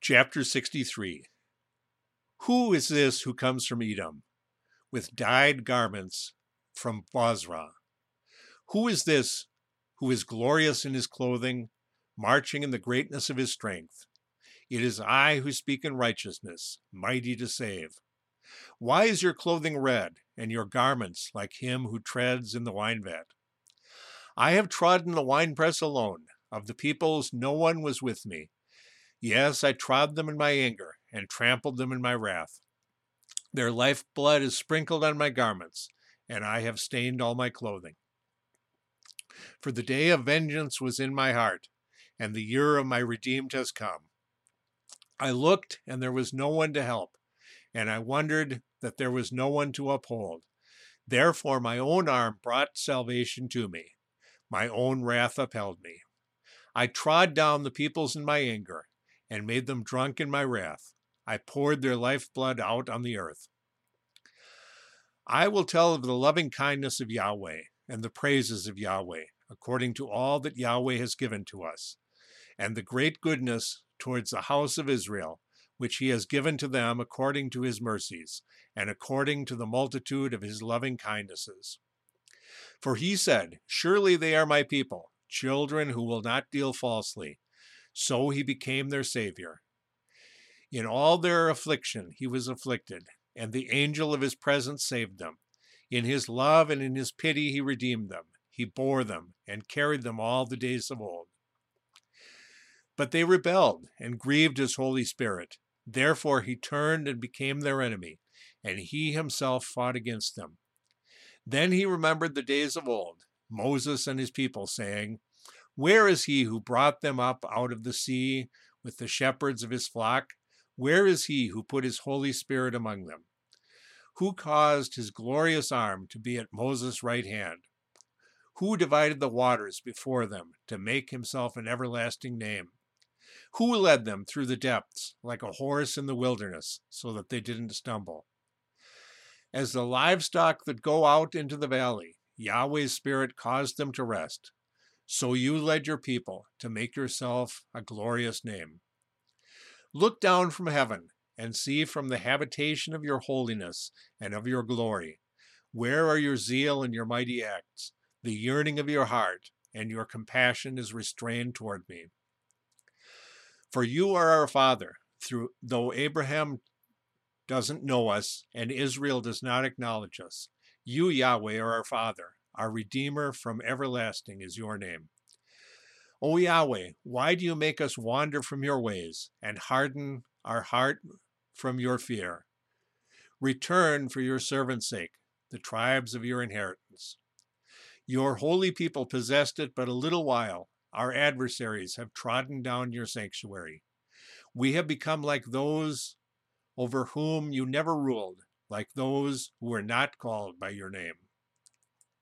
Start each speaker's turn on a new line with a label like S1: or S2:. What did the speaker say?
S1: Chapter 63. Who is this who comes from Edom, with dyed garments from Bozrah? Who is this who is glorious in his clothing, marching in the greatness of his strength? It is I who speak in righteousness, mighty to save. Why is your clothing red, and your garments like him who treads in the winevat? I have trodden the winepress alone. Of the peoples no one was with me. Yes, I trod them in my anger, and trampled them in my wrath. Their lifeblood is sprinkled on my garments, and I have stained all my clothing. For the day of vengeance was in my heart, and the year of my redeemed has come. I looked, and there was no one to help, and I wondered that there was no one to uphold. Therefore my own arm brought salvation to me. My own wrath upheld me. I trod down the peoples in my anger, and made them drunk in my wrath. I poured their lifeblood out on the earth. I will tell of the loving kindness of Yahweh, and the praises of Yahweh, according to all that Yahweh has given to us, and the great goodness towards the house of Israel, which he has given to them according to his mercies, and according to the multitude of his loving kindnesses. For he said, surely they are my people, children who will not deal falsely. So he became their Savior. In all their affliction he was afflicted, and the angel of his presence saved them. In his love and in his pity he redeemed them. He bore them and carried them all the days of old. But they rebelled and grieved his Holy Spirit. Therefore he turned and became their enemy, and he himself fought against them. Then he remembered the days of old, Moses and his people, saying, where is he who brought them up out of the sea with the shepherds of his flock? Where is he who put his Holy Spirit among them? Who caused his glorious arm to be at Moses' right hand? Who divided the waters before them to make himself an everlasting name? Who led them through the depths like a horse in the wilderness so that they didn't stumble? As the livestock that go out into the valley, Yahweh's Spirit caused them to rest. So you led your people to make yourself a glorious name. Look down from heaven and see from the habitation of your holiness and of your glory. Where are your zeal and your mighty acts? The yearning of your heart and your compassion is restrained toward me. For you are our Father, though Abraham doesn't know us and Israel does not acknowledge us. You, Yahweh, are our Father. Our Redeemer from everlasting is your name. O Yahweh, why do you make us wander from your ways and harden our heart from your fear? Return for your servant's sake, the tribes of your inheritance. Your holy people possessed it but a little while. Our adversaries have trodden down your sanctuary. We have become like those over whom you never ruled, like those who were not called by your name.